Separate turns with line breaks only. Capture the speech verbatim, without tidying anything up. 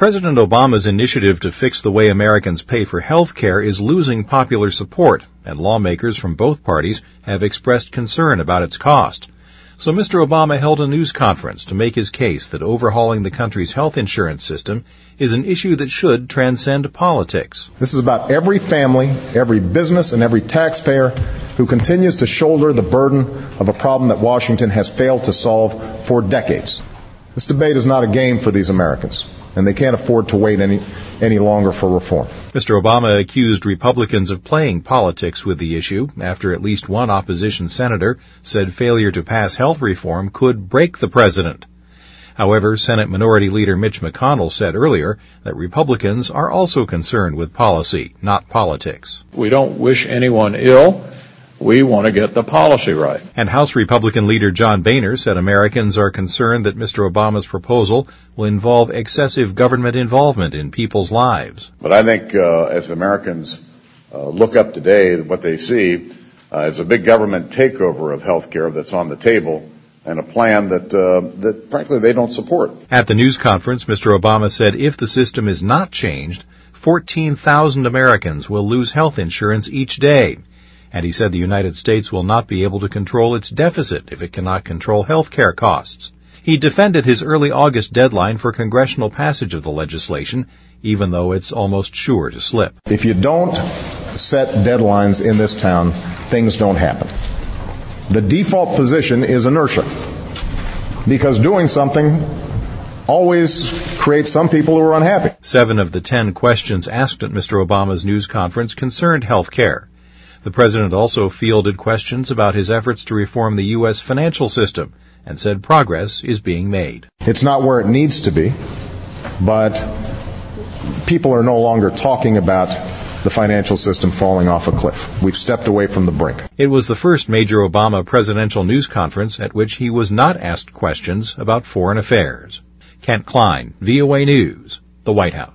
President Obama's initiative to fix the way Americans pay for health care is losing popular support, and lawmakers from both parties have expressed concern about its cost. So Mister Obama held a news conference to make his case that overhauling the country's health insurance system is an issue that should transcend politics.
This is about every family, every business, and every taxpayer who continues to shoulder the burden of a problem that Washington has failed to solve for decades. This debate is not a game for these Americans, and they can't afford to wait any any longer for reform.
Mister Obama accused Republicans of playing politics with the issue after at least one opposition senator said failure to pass health reform could break the president. However, Senate Minority Leader Mitch McConnell said earlier that Republicans are also concerned with policy, not politics.
We don't wish anyone ill. We want to get the policy right.
And House Republican leader John Boehner said Americans are concerned that Mister Obama's proposal will involve excessive government involvement in people's lives.
But I think uh, as Americans uh, look up today, what they see uh, is a big government takeover of health care that's on the table, and a plan that, uh, that frankly, they don't support.
At the news conference, Mister Obama said if the system is not changed, fourteen thousand Americans will lose health insurance each day. And he said the United States will not be able to control its deficit if it cannot control health care costs. He defended his early August deadline for congressional passage of the legislation, even though it's almost sure to slip.
If you don't set deadlines in this town, things don't happen. The default position is inertia, because doing something always creates some people who are unhappy.
Seven of the ten questions asked at Mister Obama's news conference concerned health care. The president also fielded questions about his efforts to reform the U S financial system and said progress is being made.
It's not where it needs to be, but people are no longer talking about the financial system falling off a cliff. We've stepped away from the brink.
It was the first major Obama presidential news conference at which he was not asked questions about foreign affairs. Kent Klein, V O A News, the White House.